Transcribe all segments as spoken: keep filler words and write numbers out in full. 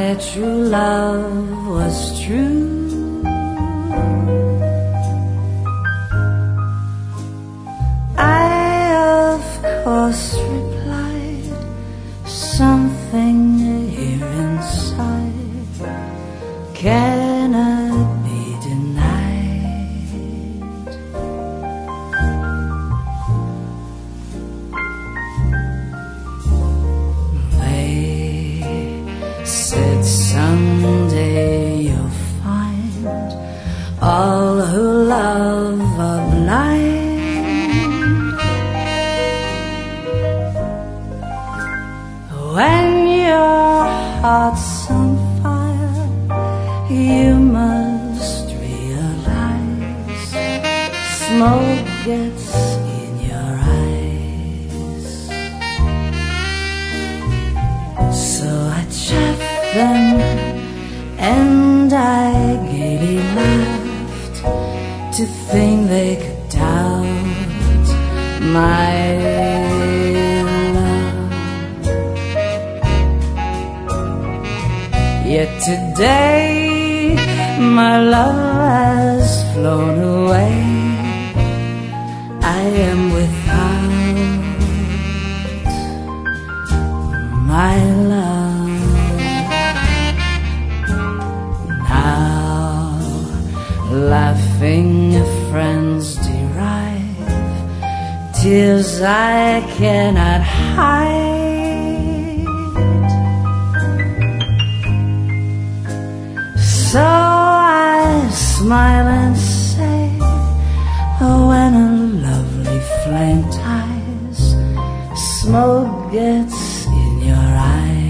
my true love was true. I of course replied, something here inside cannot be denied. They said someday you'll find all who love are blind. When your heart's on fire, you must realize smoke gets in your eyes. So I chaffed them and I gaily laughed to think they could doubt my Yet today my love has flown away. I am without my love. Now laughing friends derive tears I cannot hide. So I smile and say, oh, when a lovely flame dies, smoke gets in your eyes.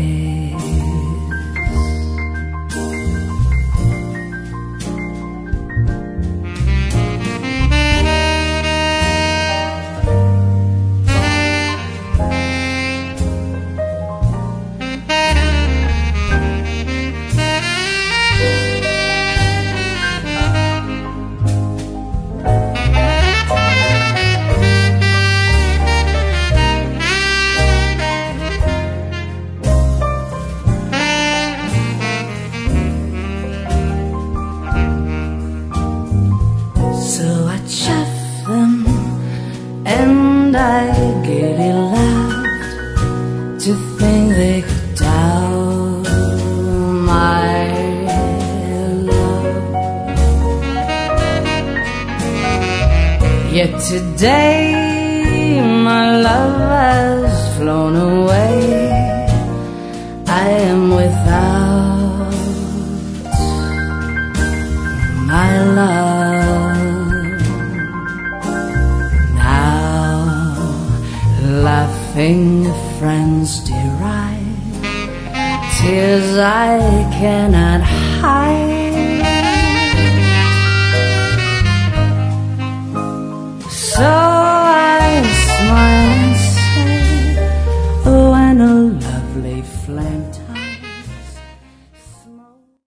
And I gaily laughed to think they could doubt my love. Yet today my love has flown away. I am without my love. Laughing friends deride tears I cannot hide. So I smile and say, oh, when a lovely flame